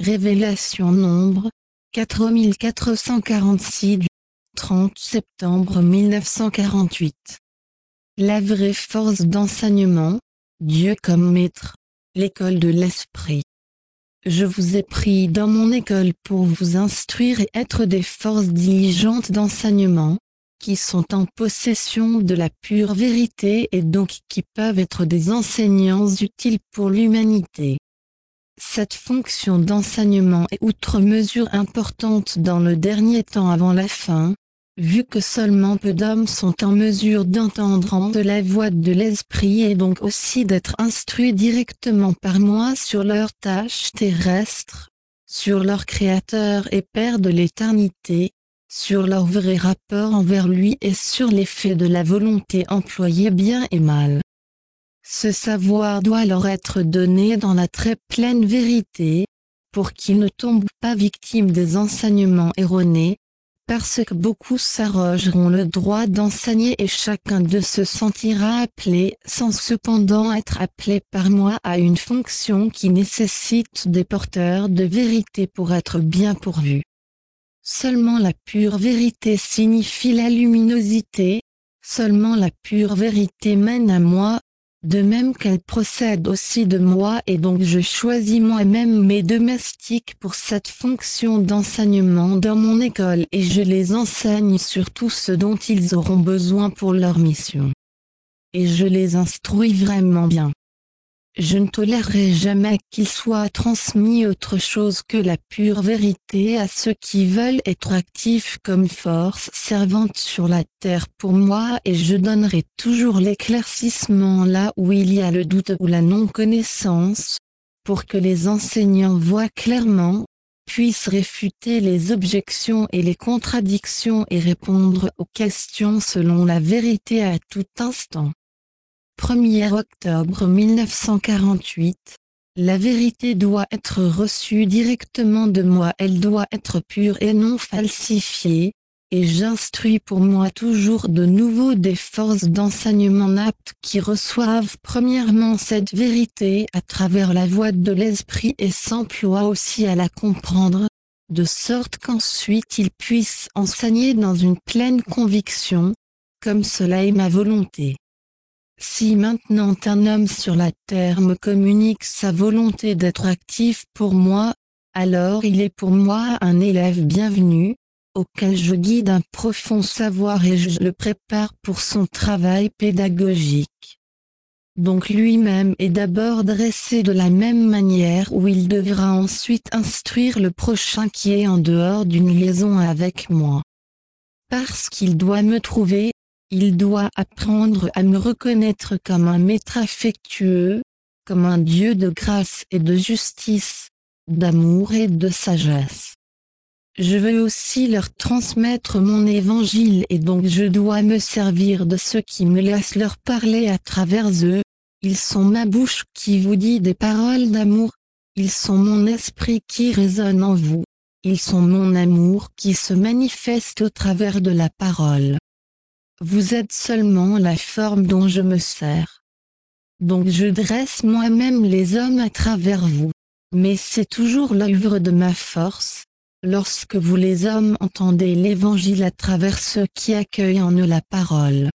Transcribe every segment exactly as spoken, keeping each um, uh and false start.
Révélation Nombre, quatre mille quatre cent quarante-six du trente septembre mille neuf cent quarante-huit. La vraie force d'enseignement, Dieu comme maître, l'école de l'esprit. Je vous ai pris dans mon école pour vous instruire et être des forces diligentes d'enseignement, qui sont en possession de la pure vérité et donc qui peuvent être des enseignants utiles pour l'humanité. Cette fonction d'enseignement est outre mesure importante dans le dernier temps avant la fin, vu que seulement peu d'hommes sont en mesure d'entendre la voix de l'esprit et donc aussi d'être instruits directement par moi sur leurs tâches terrestres, sur leur Créateur et Père de l'éternité, sur leur vrai rapport envers lui et sur l'effet de la volonté employée bien et mal. Ce savoir doit leur être donné dans la très pleine vérité, pour qu'ils ne tombent pas victimes des enseignements erronés, parce que beaucoup s'arrogeront le droit d'enseigner et chacun d'eux se sentira appelé sans cependant être appelé par moi à une fonction qui nécessite des porteurs de vérité pour être bien pourvus. Seulement la pure vérité signifie la luminosité, seulement la pure vérité mène à moi, de même qu'elle procède aussi de moi et donc je choisis moi-même mes domestiques pour cette fonction d'enseignement dans mon école et je les enseigne sur tout ce dont ils auront besoin pour leur mission. Et je les instruis vraiment bien. Je ne tolérerai jamais qu'il soit transmis autre chose que la pure vérité à ceux qui veulent être actifs comme force servante sur la terre pour moi et je donnerai toujours l'éclaircissement là où il y a le doute ou la non-connaissance, pour que les enseignants voient clairement, puissent réfuter les objections et les contradictions et répondre aux questions selon la vérité à tout instant. premier octobre mille neuf cent quarante-huit, la vérité doit être reçue directement de moi, elle doit être pure et non falsifiée, et j'instruis pour moi toujours de nouveau des forces d'enseignement aptes qui reçoivent premièrement cette vérité à travers la voix de l'esprit et s'emploient aussi à la comprendre, de sorte qu'ensuite ils puissent enseigner dans une pleine conviction, comme cela est ma volonté. Si maintenant un homme sur la terre me communique sa volonté d'être actif pour moi, alors il est pour moi un élève bienvenu, auquel je guide un profond savoir et je le prépare pour son travail pédagogique. Donc lui-même est d'abord dressé de la même manière où il devra ensuite instruire le prochain qui est en dehors d'une liaison avec moi. Parce qu'il doit me trouver, il doit apprendre à me reconnaître comme un maître affectueux, comme un Dieu de grâce et de justice, d'amour et de sagesse. Je veux aussi leur transmettre mon évangile et donc je dois me servir de ceux qui me laissent leur parler à travers eux. Ils sont ma bouche qui vous dit des paroles d'amour, ils sont mon esprit qui résonne en vous, ils sont mon amour qui se manifeste au travers de la parole. Vous êtes seulement la forme dont je me sers. Donc je dresse moi-même les hommes à travers vous. Mais c'est toujours l'œuvre de ma force, lorsque vous les hommes entendez l'évangile à travers ceux qui accueillent en eux la parole.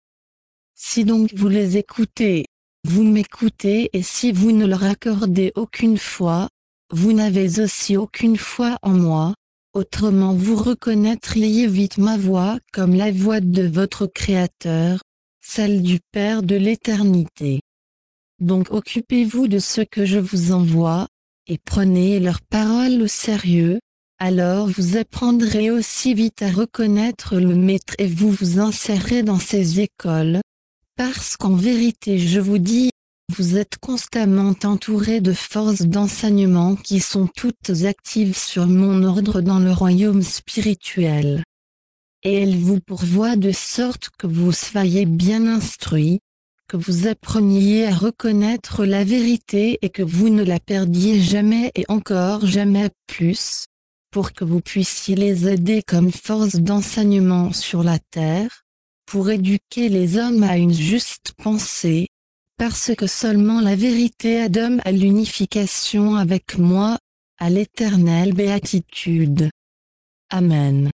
Si donc vous les écoutez, vous m'écoutez et si vous ne leur accordez aucune foi, vous n'avez aussi aucune foi en moi. Autrement vous reconnaîtriez vite ma voix comme la voix de votre Créateur, celle du Père de l'éternité. Donc occupez-vous de ce que je vous envoie, et prenez leurs paroles au sérieux, alors vous apprendrez aussi vite à reconnaître le Maître et vous vous insérerez dans ces écoles, parce qu'en vérité je vous dis, vous êtes constamment entourés de forces d'enseignement qui sont toutes actives sur mon ordre dans le royaume spirituel. Et elles vous pourvoient de sorte que vous soyez bien instruits, que vous appreniez à reconnaître la vérité et que vous ne la perdiez jamais et encore jamais plus, pour que vous puissiez les aider comme force d'enseignement sur la terre, pour éduquer les hommes à une juste pensée, parce que seulement la vérité aide à l'unification avec moi, à l'éternelle béatitude. Amen.